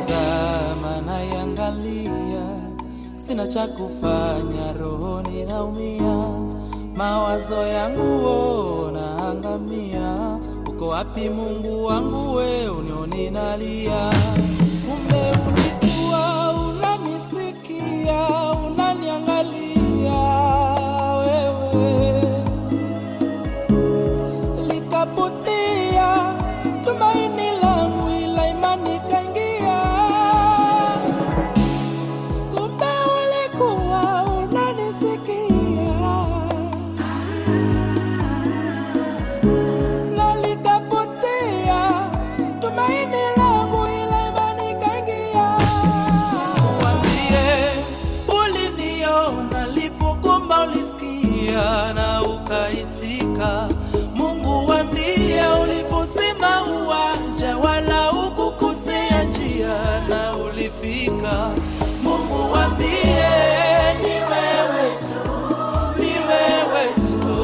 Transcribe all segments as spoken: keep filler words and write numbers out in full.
Natazama na yangalia, sina cha kufanya, rohoni naumia. Mawazo yangu naangamia. Uko wapi Mungu wangu, we unioni nalia? Kumbe ulikuwa unanisikia, unaniangalia wewe. Likapotea tumaini langu, ila imani kaingia. Kumbe ulikuwa unanisikia, na likapotea tumaini langu, ila imani kaingia. Mwambie uliniona nilipokuomba, ulisikia na ukaitika. Mungu wambie uliposema uwanja, wala ukukosea njia na ulifika. Mungu wambie ni wewe tu, ni wewe tu.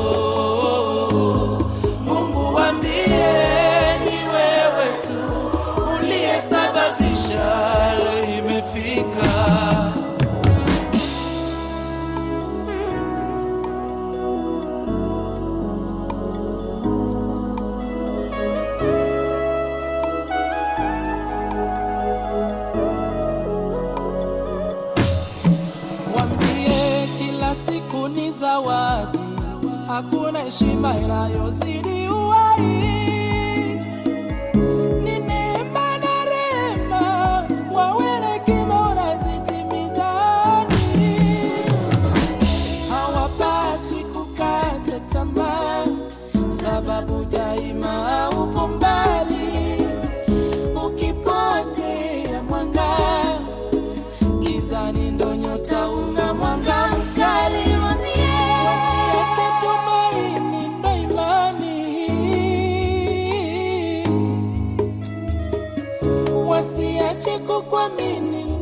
Mungu wambie ni wewe tu, uliyesababisha leo imefika. Wambie kila siku ni zawadi, hakuna heshima inayozidi uhai. Ni neema na rehema, wawe na hekima unazitimiza ahadi. Hawapaswi kukata tamaa, sababu daima upo mbali. Ukipotea mwanga, gizani ndo nyota unga mwanga mkali. Wasiache tumaini ndo imani, wasiache kukuamini